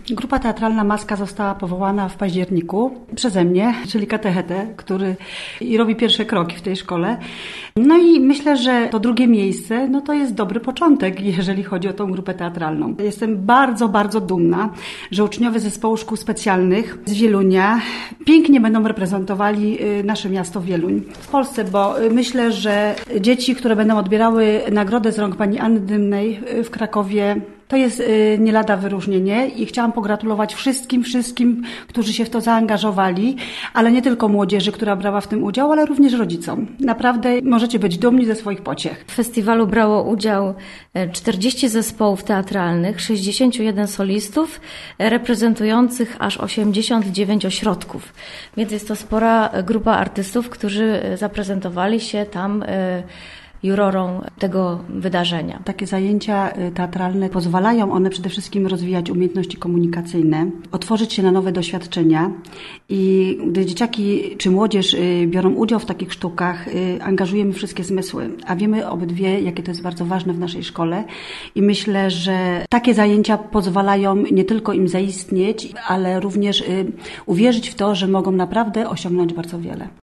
Grupa teatralna Maska została powołana w październiku przeze mnie, czyli katechetę, który robi pierwsze kroki w tej szkole. No i myślę, że to drugie miejsce, to jest dobry początek, jeżeli chodzi o tą grupę teatralną. Jestem bardzo, bardzo dumna, że uczniowie zespołu szkół specjalnych z Wielunia pięknie będą reprezentowali nasze miasto Wieluń w Polsce, bo myślę, że dzieci, które będą odbierały nagrodę z rąk pani Anny Dymnej w Krakowie, to jest nie lada wyróżnienie i chciałam pogratulować wszystkim, którzy się w to zaangażowali, ale nie tylko młodzieży, która brała w tym udział, ale również rodzicom. Naprawdę możecie być dumni ze swoich pociech. W festiwalu brało udział 40 zespołów teatralnych, 61 solistów, reprezentujących aż 89 ośrodków. Więc jest to spora grupa artystów, którzy zaprezentowali się tam jurorą tego wydarzenia. Takie zajęcia teatralne pozwalają one przede wszystkim rozwijać umiejętności komunikacyjne, otworzyć się na nowe doświadczenia i gdy dzieciaki czy młodzież biorą udział w takich sztukach, angażujemy wszystkie zmysły, a wiemy obydwie, jakie to jest bardzo ważne w naszej szkole i myślę, że takie zajęcia pozwalają nie tylko im zaistnieć, ale również uwierzyć w to, że mogą naprawdę osiągnąć bardzo wiele.